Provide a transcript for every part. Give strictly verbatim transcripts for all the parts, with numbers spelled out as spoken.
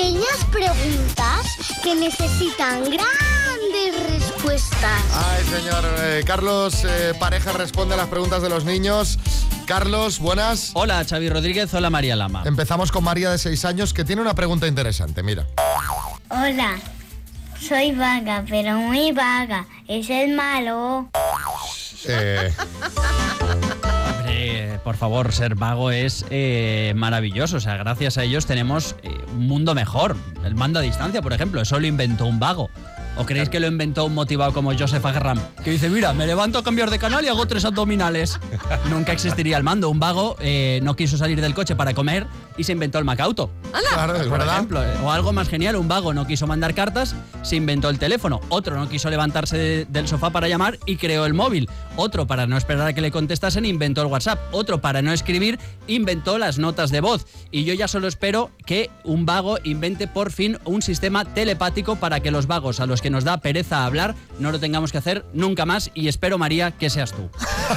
pequeñas preguntas que necesitan grandes respuestas. Ay, señor. Eh, Carlos eh, Pareja responde a las preguntas de los niños. Carlos, buenas. Hola, Xavi Rodríguez. Hola, María Lama. Empezamos con María, de seis años, que tiene una pregunta interesante. Mira. Hola, soy vaga, pero muy vaga. ¿Es el malo? Eh... Hombre, por favor, ser vago es eh, maravilloso. O sea, gracias a ellos tenemos eh, un mundo mejor. El mando a distancia, por ejemplo, eso lo inventó un vago. ¿O creéis que lo inventó un motivado como Joseph Agarram? Que dice, mira, me levanto a cambiar de canal y hago tres abdominales. Nunca existiría el mando. Un vago eh, no quiso salir del coche para comer y se inventó el Macauto. Claro, es por verdad. ejemplo. O algo más genial, un vago no quiso mandar cartas, se inventó el teléfono. Otro no quiso levantarse de, del sofá para llamar y creó el móvil. Otro, para no esperar a que le contestasen, inventó el WhatsApp. Otro, para no escribir, inventó las notas de voz. Y yo ya solo espero que un vago invente por fin un sistema telepático para que los vagos a los que nos da pereza hablar no lo tengamos que hacer nunca más. Y espero, María, que seas tú.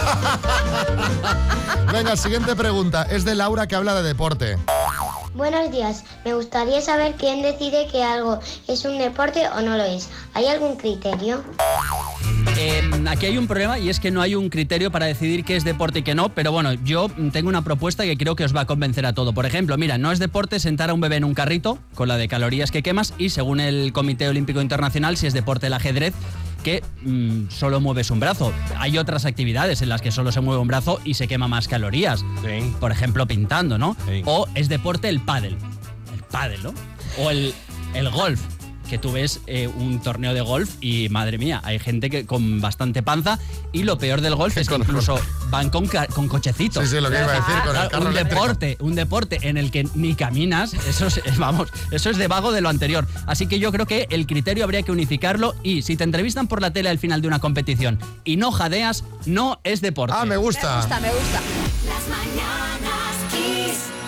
Venga, siguiente pregunta. Es de Laura, que habla de deporte. Buenos días. Me gustaría saber quién decide que algo es un deporte o no lo es. ¿Hay algún criterio? Eh, aquí hay un problema y es que no hay un criterio para decidir qué es deporte y qué no, pero bueno, yo tengo una propuesta que creo que os va a convencer a todo. Por ejemplo, mira, no es deporte sentar a un bebé en un carrito con la de calorías que quemas, y según el Comité Olímpico Internacional, si es deporte el ajedrez, que mmm, solo mueves un brazo. Hay otras actividades en las que solo se mueve un brazo y se quema más calorías. Sí. Por ejemplo, pintando, ¿no? Sí. O es deporte el pádel. El pádel, ¿no? O el, el golf, que tú ves eh, un torneo de golf y, madre mía, hay gente que con bastante panza, y lo peor del golf es que incluso van con, ca- con cochecitos. Sí, sí, lo que iba a decir, con el carro un eléctrico. deporte, un deporte en el que ni caminas, eso es, vamos, eso es de vago de lo anterior. Así que yo creo que el criterio habría que unificarlo, y si te entrevistan por la tele al final de una competición y no jadeas, no es deporte. Ah, me gusta. Me gusta, me gusta. Las mañanas Kiss.